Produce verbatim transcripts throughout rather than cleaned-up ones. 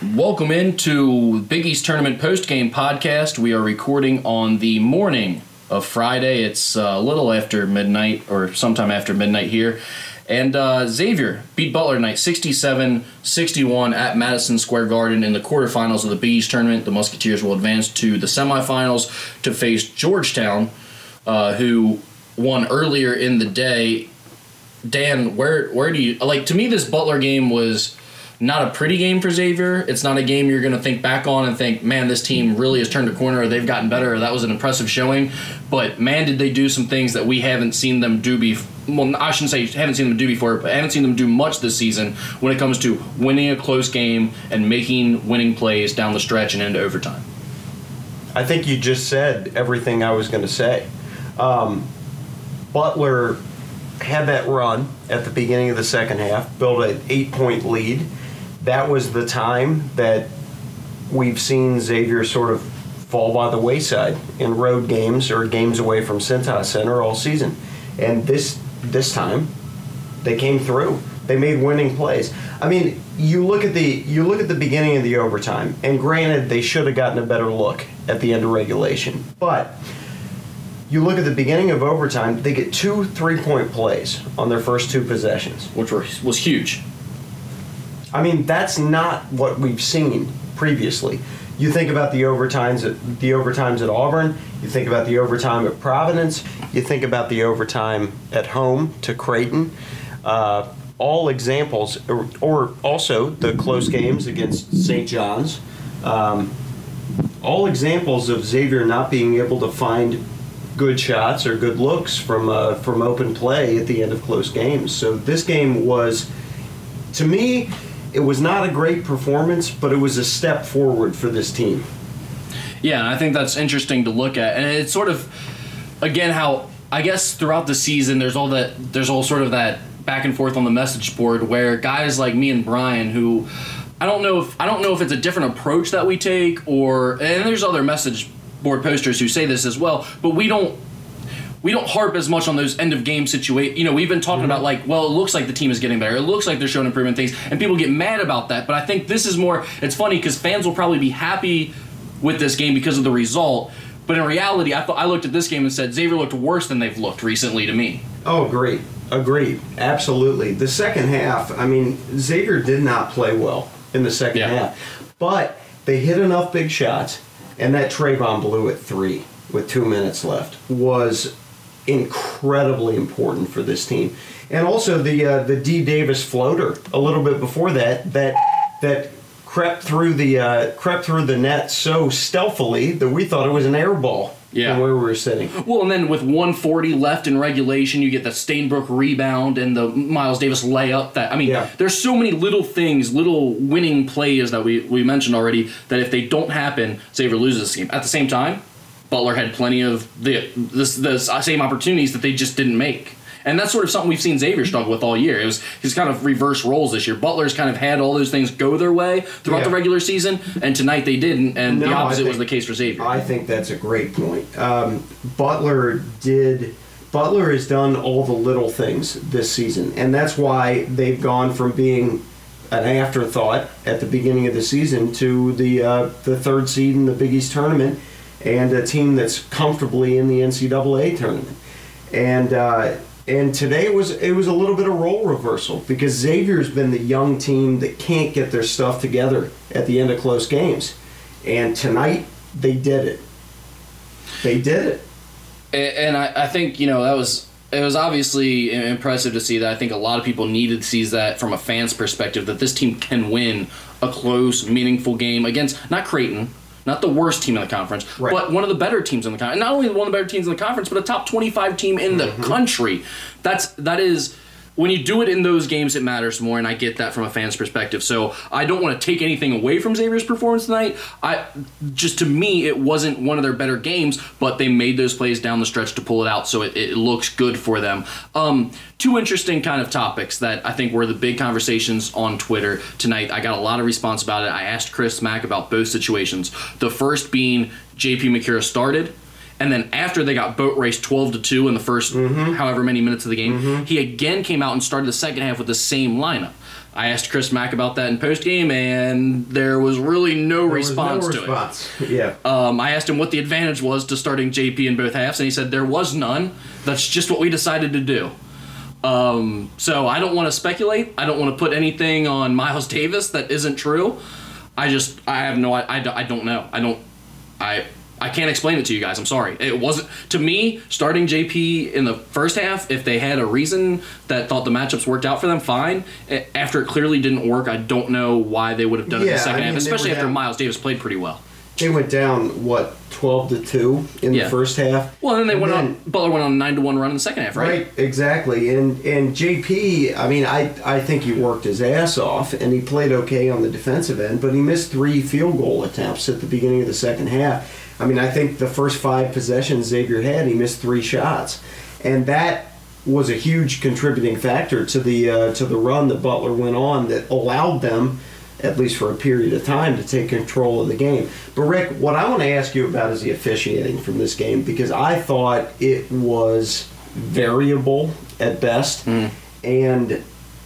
Welcome into Big East Tournament Postgame Podcast. We are recording on the morning of Friday. It's uh, a little after midnight, or sometime after midnight here. And uh, Xavier beat Butler tonight sixty-seven sixty-one at Madison Square Garden in the quarterfinals of the Big East Tournament. The Musketeers will advance to the semifinals to face Georgetown, uh, who won earlier in the day. Dan, where where do you... Like, to me, this Butler game was not a pretty game for Xavier. It's not a game you're going to think back on and think, man, this team really has turned a corner, or they've gotten better, or that was an impressive showing. But, man, did they do some things that we haven't seen them do before. Well, I shouldn't say haven't seen them do before, but I haven't seen them do much this season when it comes to winning a close game and making winning plays down the stretch and into overtime. I think you just said everything I was going to say. Um, Butler had that run at the beginning of the second half, built an eight-point lead. That was the time that we've seen Xavier sort of fall by the wayside in road games or games away from Cintas Center all season. And this this time, they came through. They made winning plays. I mean, you look at the you look at the beginning of the overtime, and granted, they should have gotten a better look at the end of regulation. But you look at the beginning of overtime, they get two three-point plays on their first two possessions, Which were, was huge. I mean, that's not what we've seen previously. You think about the overtimes at the overtimes at Auburn. You think about the overtime at Providence. You think about the overtime at home to Creighton. Uh, all examples, or, or also the close games against Saint John's. Um, all examples of Xavier not being able to find good shots or good looks from uh, from open play at the end of close games. So this game was, to me, it was not a great performance, but it was a step forward for this team. Yeah, and I think that's interesting to look at. And it's sort of, again, how I guess throughout the season there's all that there's all sort of that back and forth on the message board where guys like me and Brian, who I don't know if I don't know if it's a different approach that we take, or and there's other message board posters who say this as well, but we don't we don't harp as much on those end of game situations. You know, we've been talking mm-hmm. about like, well, it looks like the team is getting better. It looks like they're showing improvement things, and people get mad about that. But I think this is more, it's funny because fans will probably be happy with this game because of the result. But in reality, I thought I looked at this game and said Xavier looked worse than they've looked recently to me. Oh, great. Agreed. Absolutely. The second half, I mean, Xavier did not play well in the second yeah. half. But they hit enough big shots, and that Trayvon Blue at three with two minutes left was incredibly important for this team. And also the uh, the D Davis floater a little bit before that that that crept through the uh, crept through the net so stealthily that we thought it was an air ball. Yeah. From where we were sitting. Well, and then with one forty left in regulation, you get the Stainbrook rebound and the Miles Davis layup. That I mean, yeah. there's so many little things, little winning plays that we, we mentioned already, that if they don't happen, Xavier loses this game. At the same time, Butler had plenty of the this, the same opportunities that they just didn't make. And that's sort of something we've seen Xavier struggle with all year. It was his kind of reverse roles this year. Butler's kind of had all those things go their way throughout yeah. the regular season, and tonight they didn't, and no, the opposite think, was the case for Xavier. I think that's a great point. Um, Butler did. Butler has done all the little things this season, and that's why they've gone from being an afterthought at the beginning of the season to the uh, the third seed in the Big East tournament, and a team that's comfortably in the N C double A tournament. And uh, and today it was it was a little bit of role reversal because Xavier's been the young team that can't get their stuff together at the end of close games, and tonight they did it. They did it. And I, I think you know that was. It was obviously impressive to see that. I think a lot of people needed to see that from a fan's perspective, that this team can win a close, meaningful game against not Creighton, not the worst team in the conference, right. but one of the better teams in the conference. Not only one of the better teams in the conference, but a top twenty-five team in the mm-hmm. country. That's that is when you do it in those games, it matters more, and I get that from a fan's perspective. So I don't want to take anything away from Xavier's performance tonight. I just to me, it wasn't one of their better games, but they made those plays down the stretch to pull it out, so it, it looks good for them. Um, two interesting kind of topics that I think were the big conversations on Twitter tonight. I got a lot of response about it. I asked Chris Mack about both situations. The first being J P Macura started, And then after they got boat raced twelve to two in the first mm-hmm. however many minutes of the game, mm-hmm. he again came out and started the second half with the same lineup. I asked Chris Mack about that in postgame, and there was really no there response was no to response. it. Yeah. Um, I asked him what the advantage was to starting J P in both halves, and he said there was none. That's just what we decided to do. Um, so I don't want to speculate. I don't want to put anything on Miles Davis that isn't true. I just, I have no, I, I, I don't know. I don't, I... I can't explain it to you guys. I'm sorry. It wasn't, to me, starting J P in the first half, if they had a reason that thought the matchups worked out for them, fine. After it clearly didn't work, I don't know why they would have done yeah, it in the second I mean, half, especially after down, Miles Davis played pretty well. They went down, what, twelve to two in yeah. the first half? Well, and then they and went then, on, Butler went on a nine to one run in the second half, right? Right, exactly. And and J P, I mean, I, I think he worked his ass off, and he played okay on the defensive end, but he missed three field goal attempts at the beginning of the second half. I mean, I think the first five possessions Xavier had, he missed three shots. And that was a huge contributing factor to the uh, to the run that Butler went on that allowed them, at least for a period of time, to take control of the game. But Rick, what I want to ask you about is the officiating from this game, because I thought it was variable at best. Mm. And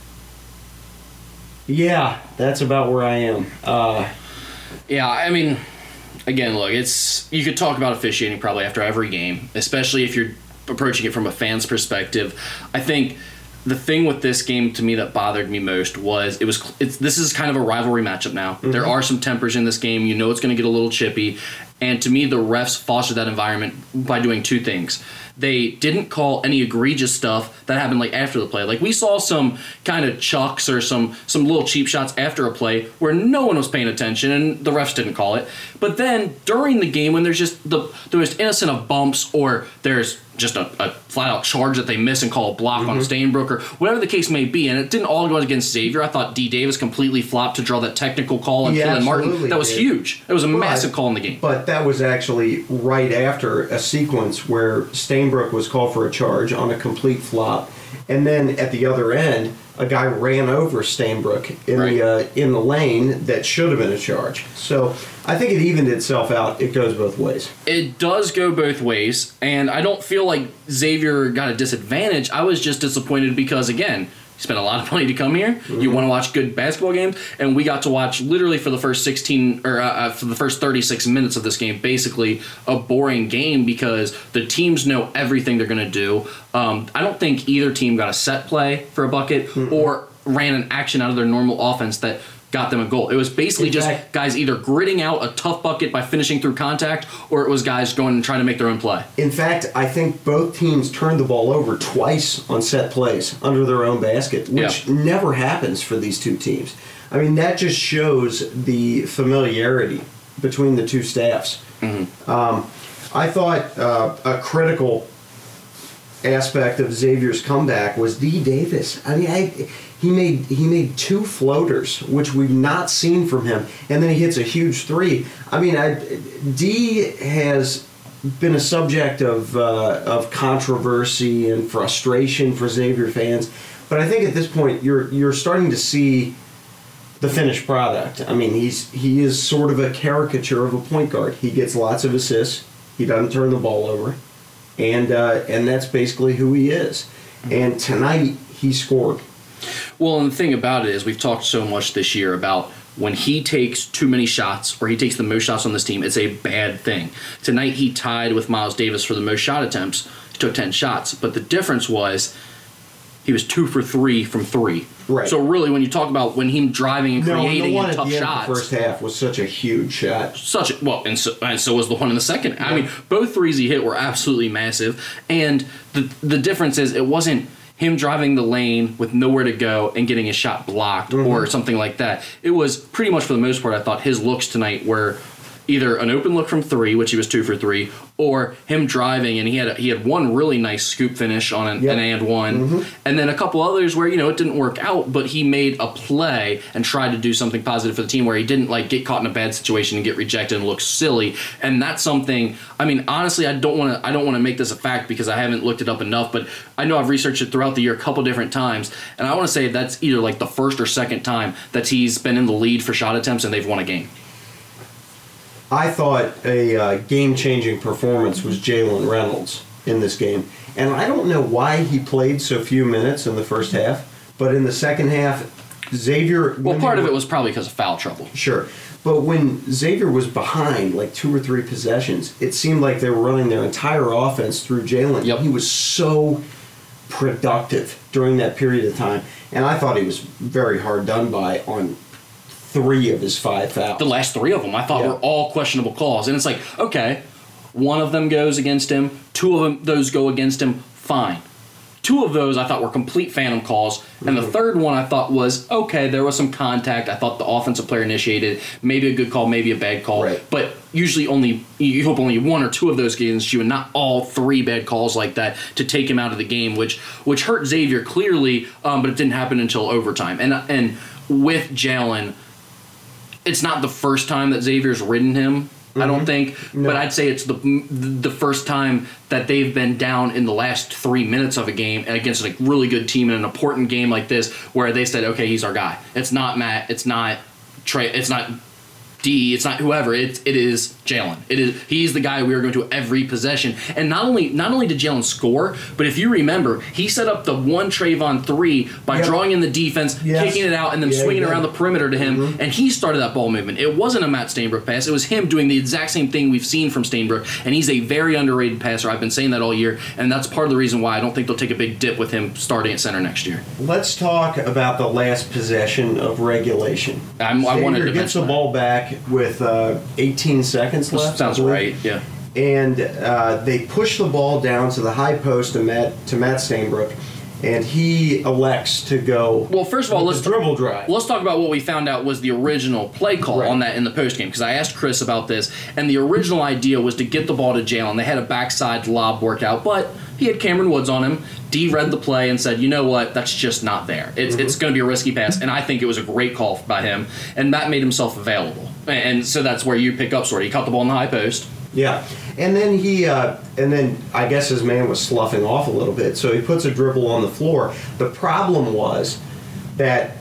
yeah, that's about where I am. Uh, yeah, I mean, again, look, it's you could talk about officiating probably after every game, especially if you're approaching it from a fan's perspective. I think the thing with this game to me that bothered me most was it was it's this is kind of a rivalry matchup now. Mm-hmm. There are some tempers in this game. You know it's going to get a little chippy. And to me, the refs fostered that environment by doing two things. They didn't call any egregious stuff that happened like after the play. Like we saw some kind of chucks or some some little cheap shots after a play where no one was paying attention and the refs didn't call it. But then during the game when there's just the, the most innocent of bumps or there's just a, a flat-out charge that they miss and call a block mm-hmm. on Stainbrook or whatever the case may be, and it didn't all go against Xavier. I thought D. Davis completely flopped to draw that technical call on yeah, Keelan Martin. That was did. huge. It was a but, massive call in the game. But that was actually right after a sequence where Stainbrook was called for a charge on a complete flop, and then at the other end, a guy ran over Stainbrook in right. the uh, in the lane that should have been a charge. So I think it evened itself out. It goes both ways. It does go both ways, and I don't feel like Xavier got a disadvantage. I was just disappointed because, again, you spent a lot of money to come here. Mm-hmm. You want to watch good basketball games, and we got to watch literally for the first sixteen or uh, for the first thirty-six minutes of this game, basically a boring game because the teams know everything they're going to do. Um, I don't think either team got a set play for a bucket mm-hmm. or ran an action out of their normal offense that got them a goal. It was basically In just fact, guys either gritting out a tough bucket by finishing through contact, or it was guys going and trying to make their own play. In fact, I think both teams turned the ball over twice on set plays under their own basket, which yeah. never happens for these two teams. I mean, that just shows the familiarity between the two staffs. Mm-hmm. Um, I thought uh, a critical aspect of Xavier's comeback was D. Davis. I mean, I, he made he made two floaters, which we've not seen from him, and then he hits a huge three. I mean, I, D has been a subject of uh, of controversy and frustration for Xavier fans, but I think at this point you're you're starting to see the finished product. I mean, he's he is sort of a caricature of a point guard. He gets lots of assists. He doesn't turn the ball over. And uh, and that's basically who he is. And tonight, he scored. Well, and the thing about it is we've talked so much this year about when he takes too many shots or he takes the most shots on this team, it's a bad thing. Tonight, he tied with Miles Davis for the most shot attempts. He took ten shots. But the difference was he was two for three from three. Right. So really, when you talk about when him driving and no, creating the one and tough at the end shots, of the first half was such a huge shot. Such a, well, and so, and so was the one in the second. Yeah. I mean, both threes he hit were absolutely massive, and the the difference is it wasn't him driving the lane with nowhere to go and getting his shot blocked mm-hmm. or something like that. It was pretty much for the most part. I thought his looks tonight were either an open look from three, which he was two for three, or him driving, and he had a, he had one really nice scoop finish on an, yep. an and one, mm-hmm. and then a couple others where, you know, it didn't work out, but he made a play and tried to do something positive for the team where he didn't like get caught in a bad situation and get rejected and look silly. And that's something, I mean, honestly, I don't want to I don't want to make this a fact because I haven't looked it up enough, but I know I've researched it throughout the year a couple different times, and I want to say that's either like the first or second time that he's been in the lead for shot attempts and they've won a game. I thought a uh, game-changing performance was Jalen Reynolds in this game. And I don't know why he played so few minutes in the first half, but in the second half, Xavier... Well, part of it was probably because of foul trouble. Sure. But when Xavier was behind, like two or three possessions, it seemed like they were running their entire offense through Jalen. Yep. He was so productive during that period of time. And I thought he was very hard done by on three of his five fouls. The last three of them I thought Yeah. were all questionable calls. And it's like, okay, one of them goes against him, two of them those go against him, fine. Two of those I thought were complete phantom calls, and the third one I thought was, okay, there was some contact. I thought the offensive player initiated, maybe a good call, maybe a bad call. Right. But usually only, you hope only one or two of those against you and not all three bad calls like that to take him out of the game, which which hurt Xavier clearly, um, but it didn't happen until overtime. And And with Jalen, it's not the first time that Xavier's ridden him, I don't think, No. but I'd say it's the the first time that they've been down in the last three minutes of a game against a really good team in an important game like this, where they said, okay, he's our guy. It's not Matt, it's not Trey, it's not D, it's not whoever, it's it is Jalen. It is he's the guy we are going to every possession. And not only not only did Jalen score, but if you remember, he set up the one Trayvon three by Yep. drawing in the defense, Yes. kicking it out, and then Yeah, swinging he around the did. perimeter to him, Mhm. and he started that ball movement. It wasn't a Matt Stainbrook pass. It was him doing the exact same thing we've seen from Stainbrook, and he's a very underrated passer. I've been saying that all year, and that's part of the reason why I don't think they'll take a big dip with him starting at center next year. Let's talk about the last possession of regulation. I'm, I wanted Xavier to gets the mention that. ball back with uh, eighteen seconds left. I Sounds believe. right, yeah. And uh, they push the ball down to the high post to Matt to Matt Stainbrook, and he elects to go. Well, first of all, with let's the dribble drive. Let's talk about what we found out was the original play call Right. on that in the post game, because I asked Chris about this, and the original idea was to get the ball to Jalen. They had a backside lob workout, but he had Cameron Woods on him. D read the play and said, you know what, that's just not there. It's Mm-hmm. it's going to be a risky pass, and I think it was a great call by him, and Matt made himself available. And so that's where you pick up sort of. He caught the ball in the high post. Yeah, and then he, uh, and then I guess his man was sloughing off a little bit, so he puts a dribble on the floor. The problem was that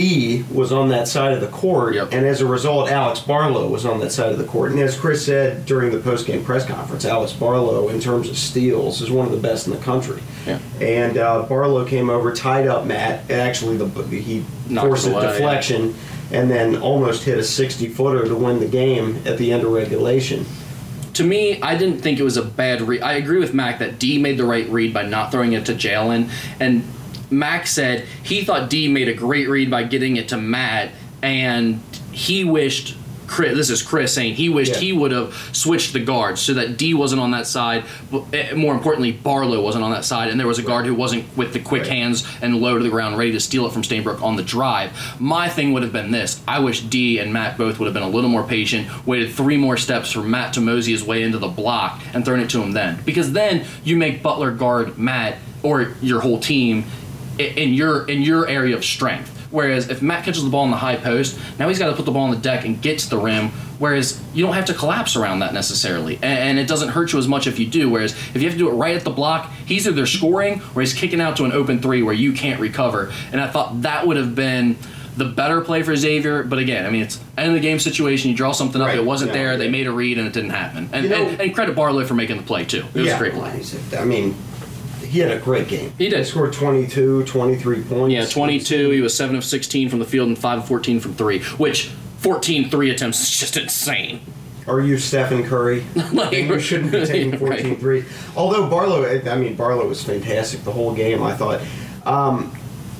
D was on that side of the court, Yep. and as a result, Alex Barlow was on that side of the court. And as Chris said during the post-game press conference, Alex Barlow, in terms of steals, is one of the best in the country. Yeah. And uh, Barlow came over, tied up Matt, and actually the he Knocked forced it a away, deflection, and then almost hit a sixty-footer to win the game at the end of regulation. To me, I didn't think it was a bad read. I agree with Mac that D made the right read by not throwing it to Jalen. And Mac said he thought D made a great read by getting it to Matt, and he wished, Chris, this is Chris saying, he wished Yeah. he would have switched the guards so that D wasn't on that side. But eh, more importantly, Barlow wasn't on that side, and there was a guard who wasn't with the quick Right. hands and low to the ground, ready to steal it from Stainbrook on the drive. My thing would have been this. I wish D and Matt both would have been a little more patient, waited three more steps for Matt to mosey his way into the block, and thrown it to him then. Because then you make Butler guard Matt or your whole team i- in your in your area of strength. Whereas if Matt catches the ball in the high post, now he's got to put the ball on the deck and get to the rim, whereas you don't have to collapse around that necessarily. And, and it doesn't hurt you as much if you do, whereas if you have to do it right at the block, he's either scoring or he's kicking out to an open three where you can't recover. And I thought that would have been the better play for Xavier, but again, I mean, it's end of the game situation. You draw something up, Right. it wasn't Yeah. there, they made a read, and it didn't happen. And, You know- and, and credit Barlow for making the play, too. It was yeah, a great play. I mean, he had a great game. He did. He scored twenty-two, twenty-three points. Yeah, twenty-two. He was seven of sixteen from the field and five of fourteen from three, which fourteen three attempts is just insane. Are you Stephen Curry? Like, And you shouldn't be taking right. fourteen threes. Although Barlow, I mean, Barlow was fantastic the whole game, I thought. Um,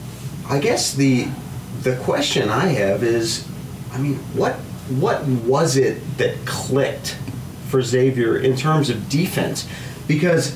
I guess the the question I have is, I mean, what what was it that clicked for Xavier in terms of defense? Because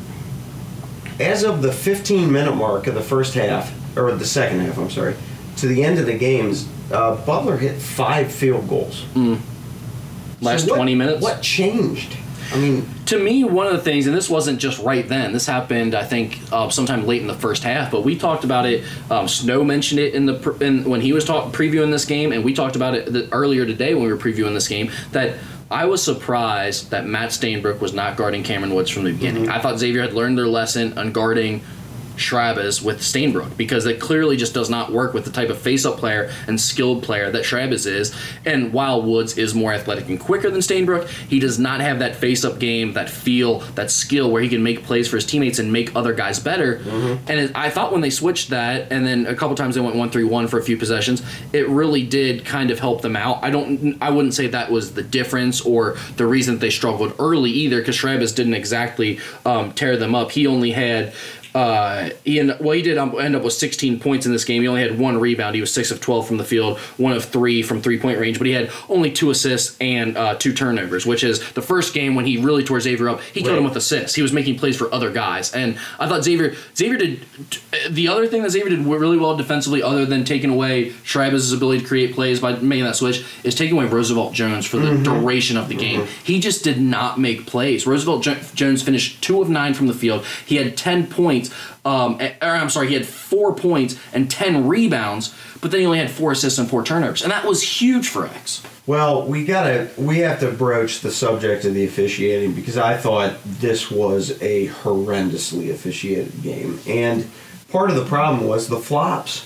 as of the fifteen-minute mark of the first half, or the second half, I'm sorry, to the end of the games, uh, Butler hit five field goals. Last So what- twenty minutes. What changed? I mean, To me, one of the things, and this wasn't just right then. This happened, I think, uh, sometime late in the first half. But we talked about it. Um, Snow mentioned it in the pr- in, when he was talk, previewing this game, and we talked about it the, earlier today when we were previewing this game. That I was surprised that Matt Stainbrook was not guarding Cameron Woods from the beginning. I thought Xavier had learned their lesson on guarding Schrabes with Stainbrook, because it clearly just does not work with the type of face-up player and skilled player that Schrabes is. And while Woods is more athletic and quicker than Stainbrook, he does not have that face-up game, that feel, that skill where he can make plays for his teammates and make other guys better. Mm-hmm. And it, I thought when they switched that, and then a couple times they went one three one for a few possessions, it really did kind of help them out. I don't, I wouldn't say that was the difference or the reason that they struggled early either, because Schrabes didn't exactly um, tear them up. He only had Uh, he ended, well, he did um, end up with sixteen points in this game. He only had one rebound. He was six of twelve from the field, one of three from three-point range, but he had only two assists and uh, two turnovers, which is the first game when he really tore Xavier up. He killed right. him with assists. He was making plays for other guys, and I thought Xavier Xavier did the other thing that Xavier did really well defensively, other than taking away Schrabes' ability to create plays by making that switch, is taking away Roosevelt Jones for the mm-hmm. duration of the game. Mm-hmm. He just did not make plays. Roosevelt jo- Jones finished two of nine from the field. He had ten points. Um, or I'm sorry, he had four points and ten rebounds, but then he only had four assists and four turnovers, and that was huge for X. Well, we gotta, we have to broach the subject of the officiating, because I thought this was a horrendously officiated game, and part of the problem was the flops.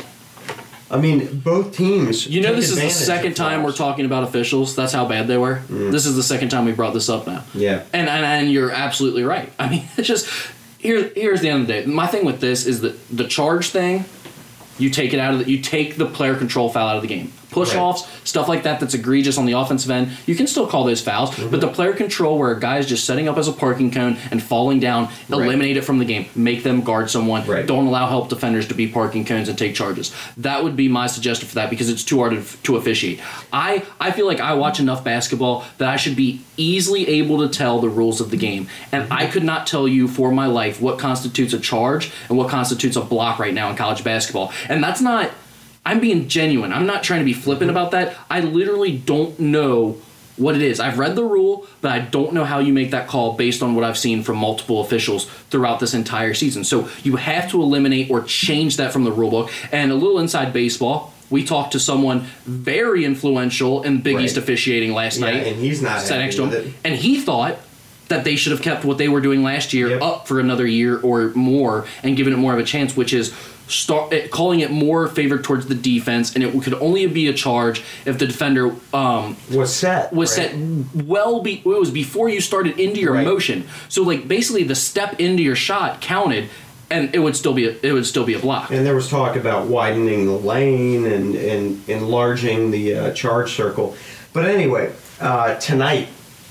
I mean, both teams. You know, this is the second time we're talking about officials. That's how bad they were. Mm. This is the second time we brought this up now. Yeah, and and, and you're absolutely right. I mean, it's just. Here, here's the end of the day. My thing with this is that the charge thing, you take it out of the, you take the player control foul out of the game. Push-offs, right. stuff like that that's egregious on the offensive end, you can still call those fouls, mm-hmm. but the player control where a guy is just setting up as a parking cone and falling down, eliminate right. it from the game. Make them guard someone. Right. Don't allow help defenders to be parking cones and take charges. That would be my suggestion for that, because it's too hard to, to officiate. I, I feel like I watch enough basketball that I should be easily able to tell the rules of the game, and mm-hmm. I could not tell you for my life what constitutes a charge and what constitutes a block right now in college basketball. And that's not... I'm being genuine. I'm not trying to be flippant about that. I literally don't know what it is. I've read the rule, but I don't know how you make that call based on what I've seen from multiple officials throughout this entire season. So you have to eliminate or change that from the rule book. And a little inside baseball, we talked to someone very influential in Big right. East officiating last yeah, night. And he's not sat next to him, it. And he thought that they should have kept what they were doing last year yep. up for another year or more and given it more of a chance, which is start calling it more favored towards the defense, and it could only be a charge if the defender um, was set was right. set well. Be, it was before you started into your right. motion, so like basically the step into your shot counted, and it would still be a, it would still be a block. And there was talk about widening the lane and and enlarging the uh, charge circle, but anyway, uh, tonight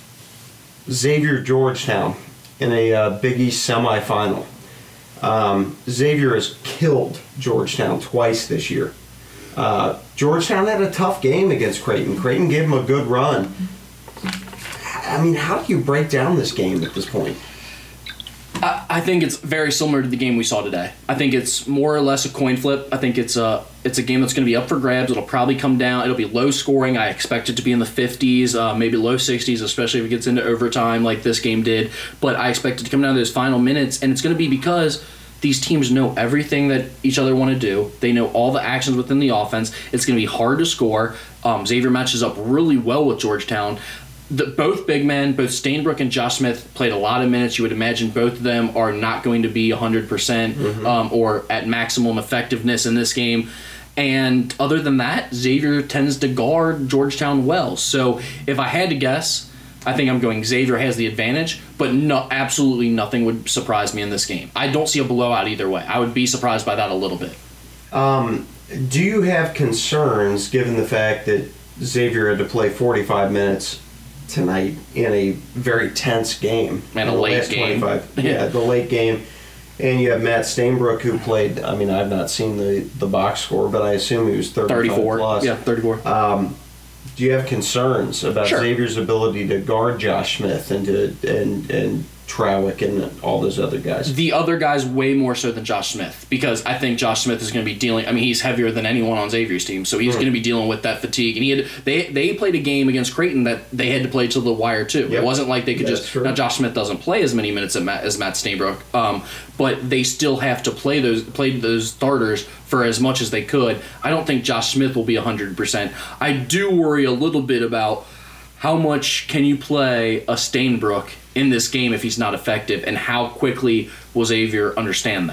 Xavier Georgetown in a uh, Big East semifinal. Um, Xavier has killed Georgetown twice this year. Uh, Georgetown had a tough game against Creighton. Creighton gave them a good run. I mean, how do you break down this game at this point? I, I think it's very similar to the game we saw today. I think it's more or less a coin flip. I think it's a it's a game that's going to be up for grabs. It'll probably come down. It'll be low scoring. I expect it to be in the fifties, uh, maybe low sixties, especially if it gets into overtime like this game did. But I expect it to come down to those final minutes, and it's going to be because these teams know everything that each other want to do. They know all the actions within the offense. It's going to be hard to score. Um, Xavier matches up really well with Georgetown. The, both big men, both Stainbrook and Josh Smith, played a lot of minutes. You would imagine both of them are not going to be one hundred percent mm-hmm. um, or at maximum effectiveness in this game. And other than that, Xavier tends to guard Georgetown well. So if I had to guess, I think I'm going Xavier has the advantage, but no, absolutely nothing would surprise me in this game. I don't see a blowout either way. I would be surprised by that a little bit. Um, do you have concerns given the fact that Xavier had to play forty-five minutes tonight in a very tense game? And a late game. Yeah. yeah, the late game. And you have Matt Stainbrook, who played, I mean, I've not seen the, the box score, but I assume he was thirty-five thirty-four plus. Yeah, thirty-four. Um, do you have concerns about sure. Xavier's ability to guard Josh Smith and to and and Trowick and all those other guys? The other guys way more so than Josh Smith, because I think Josh Smith is going to be dealing. I mean, he's heavier than anyone on Xavier's team, so he's mm. going to be dealing with that fatigue. And he had they they played a game against Creighton that they had to play to the wire too. Yep. It wasn't like they could That's just. True. Now Josh Smith doesn't play as many minutes as Matt, as Matt Stainbrook, um, but they still have to play those play those starters for as much as they could. I don't think Josh Smith will be one hundred percent. I do worry a little bit about how much can you play a Stainbrook in this game if he's not effective, and how quickly will Xavier understand that?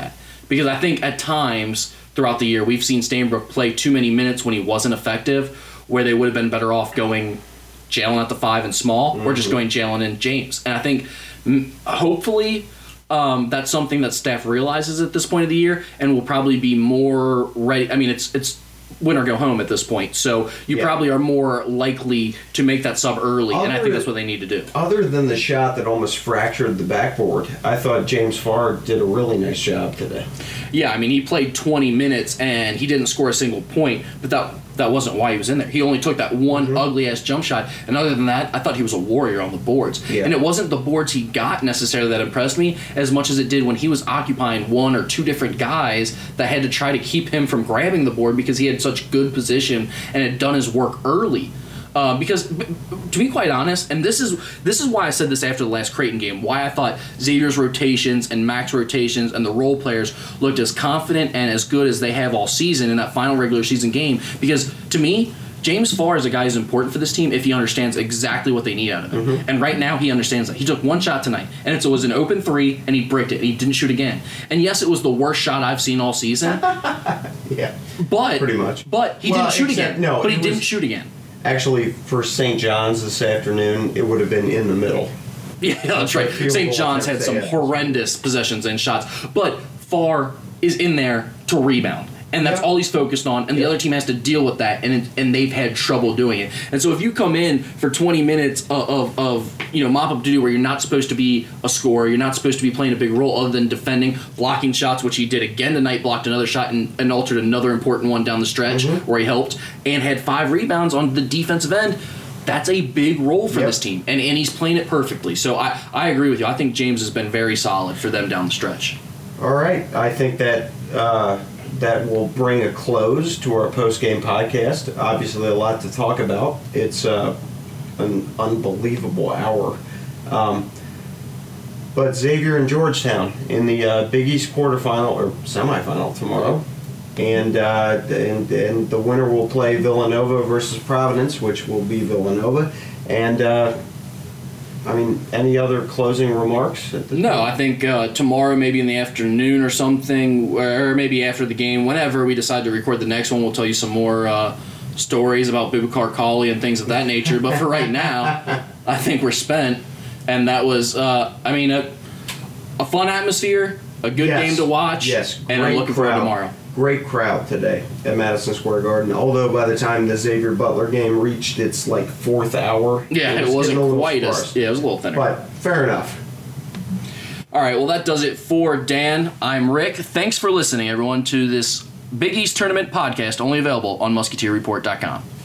because I think at times throughout the year we've seen Stainbrook play too many minutes when he wasn't effective, where they would have been better off going Jalen at the five and small, mm-hmm. or just going Jalen and James. And I think m- hopefully um, that's something that staff realizes at this point of the year and will probably be more ready. I mean, it's it's win or go home at this point, so you yeah. probably are more likely to make that sub early, other, and I think that's what they need to do. Other than the shot that almost fractured the backboard, I thought James Farr did a really nice job today. Yeah, I mean, he played twenty minutes and he didn't score a single point, but that that wasn't why he was in there. He only took that one mm-hmm. ugly-ass jump shot, and other than that, I thought he was a warrior on the boards. Yeah. And it wasn't the boards he got necessarily that impressed me as much as it did when he was occupying one or two different guys that had to try to keep him from grabbing the board because he had such good position and had done his work early. Uh, because, to be quite honest, and this is this is why I said this after the last Creighton game, why I thought Xavier's rotations and Mac's rotations and the role players looked as confident and as good as they have all season in that final regular season game. Because, to me, James Farr is a guy who's important for this team if he understands exactly what they need out of him. Mm-hmm. And right now, he understands that. He took one shot tonight, and it was an open three, and he bricked it, and he didn't shoot again. And yes, it was the worst shot I've seen all season. yeah, but pretty much. But he well, didn't shoot except, again. No, but he was, didn't shoot again. Actually, for Saint John's this afternoon, it would have been in the middle. Yeah, that's right. Saint John's had some horrendous possessions and shots, but Farr is in there to rebound. And that's yeah. all he's focused on, and the yeah. other team has to deal with that, and it, and they've had trouble doing it. And so if you come in for twenty minutes of, of, of you know mop-up duty where you're not supposed to be a scorer, you're not supposed to be playing a big role other than defending, blocking shots, which he did again tonight, blocked another shot and, and altered another important one down the stretch mm-hmm. where he helped, and had five rebounds on the defensive end. That's a big role for yep. this team, and, and he's playing it perfectly. So I, I agree with you. I think James has been very solid for them down the stretch. All right. I think that... Uh that will bring a close to our post-game podcast. Obviously, a lot to talk about. It's uh, an unbelievable hour. Um, but Xavier and Georgetown in the uh, Big East quarterfinal or semifinal tomorrow. And, uh, and and the winner will play Villanova versus Providence, which will be Villanova. And... Uh, I mean, any other closing remarks? No, I think uh, tomorrow, maybe in the afternoon or something, or maybe after the game, whenever we decide to record the next one, we'll tell you some more uh, stories about Boubacar Cauley and things of that nature. But for right now, I think we're spent. And that was, uh, I mean, a, a fun atmosphere, a good yes. game to watch, yes. and I'm looking forward crowd. to tomorrow. Great crowd today at Madison Square Garden. Although by the time the Xavier Butler game reached its like fourth hour, yeah, it, was it wasn't quite as yeah, it was a little thinner. But fair enough. All right, well that does it for Dan. I'm Rick. Thanks for listening, everyone, to this Big East Tournament podcast, only available on Musketeer Report dot com.